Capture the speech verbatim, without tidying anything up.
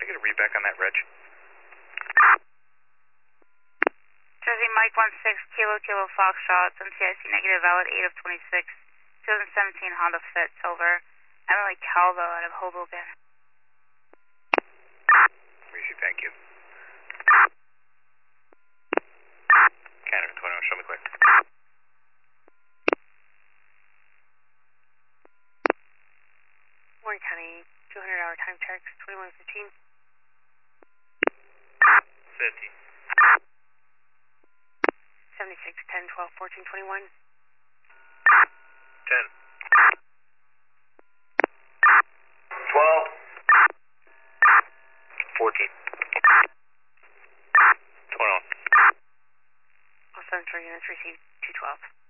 get a read back on that, Reg? Jersey Mike one six, Kilo Kilo Foxtrot, M C I C negative, valid eight of twenty-six, twenty seventeen Honda Fit, Silver, Emily Calvo out of Hoboken. Receive, thank you. Canada twenty-one, show me quick. Warren County, two hundred hour time checks, twenty-one fifteen. fifty. seventy-six, ten, twelve, fourteen, twenty-one. ten. twelve. fourteen. twenty-one. All Sunshine units received two twelve.